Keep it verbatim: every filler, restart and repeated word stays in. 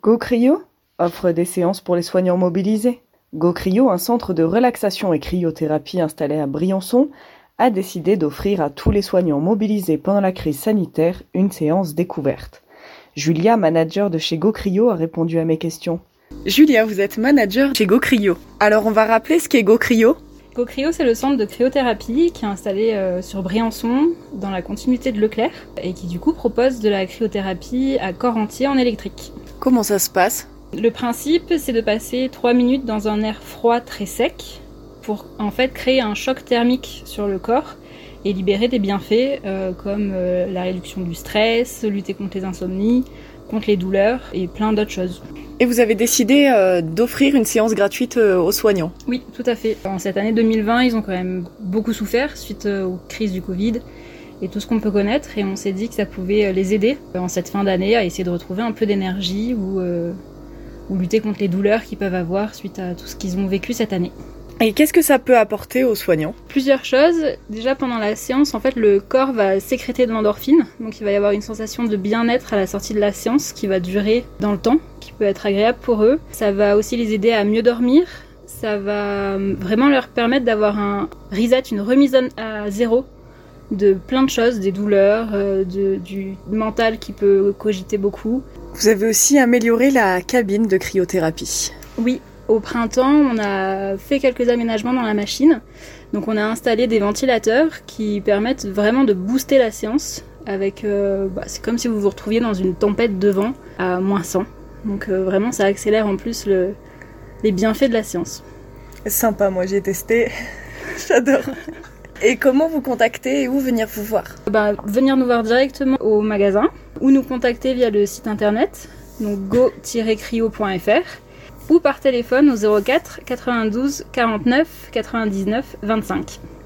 GoCryo offre des séances pour les soignants mobilisés. GoCryo, un centre de relaxation et cryothérapie installé à Briançon, a décidé d'offrir à tous les soignants mobilisés pendant la crise sanitaire une séance découverte. Julia, manager de chez GoCryo, a répondu à mes questions. Julia, vous êtes manager chez GoCryo. Alors on va rappeler ce qu'est GoCryo. GoCryo, c'est le centre de cryothérapie qui est installé euh, sur Briançon, dans la continuité de Leclerc, et qui du coup propose de la cryothérapie à corps entier en électrique. Comment ça se passe ? Le principe, c'est de passer trois minutes dans un air froid très sec pour en fait créer un choc thermique sur le corps et libérer des bienfaits euh, comme euh, la réduction du stress, lutter contre les insomnies, contre les douleurs et plein d'autres choses. Et vous avez décidé euh, d'offrir une séance gratuite euh, aux soignants ? Oui, tout à fait. En cette année deux mille vingt, ils ont quand même beaucoup souffert suite euh, aux crises du Covid et tout ce qu'on peut connaître, et on s'est dit que ça pouvait les aider euh, en cette fin d'année à essayer de retrouver un peu d'énergie ou, euh, ou lutter contre les douleurs qu'ils peuvent avoir suite à tout ce qu'ils ont vécu cette année. Et qu'est-ce que ça peut apporter aux soignants ? Plusieurs choses. Déjà, pendant la séance, en fait, le corps va sécréter de l'endorphine. Donc, il va y avoir une sensation de bien-être à la sortie de la séance qui va durer dans le temps, qui peut être agréable pour eux. Ça va aussi les aider à mieux dormir. Ça va vraiment leur permettre d'avoir un reset, une remise à zéro de plein de choses, des douleurs, euh, de, du mental qui peut cogiter beaucoup. Vous avez aussi amélioré la cabine de cryothérapie. Oui. Au printemps, on a fait quelques aménagements dans la machine. Donc on a installé des ventilateurs qui permettent vraiment de booster la séance. Avec, euh, bah, c'est comme si vous vous retrouviez dans une tempête de vent à moins cent. Donc euh, vraiment, ça accélère en plus le, les bienfaits de la séance. Sympa, moi j'ai testé. J'adore. Et comment vous contacter et où venir vous voir ? bah, Venir nous voir directement au magasin ou nous contacter via le site internet, donc go tiret cryo point f r. ou par téléphone au zéro quatre quatre-vingt-douze quarante-neuf quatre-vingt-dix-neuf vingt-cinq.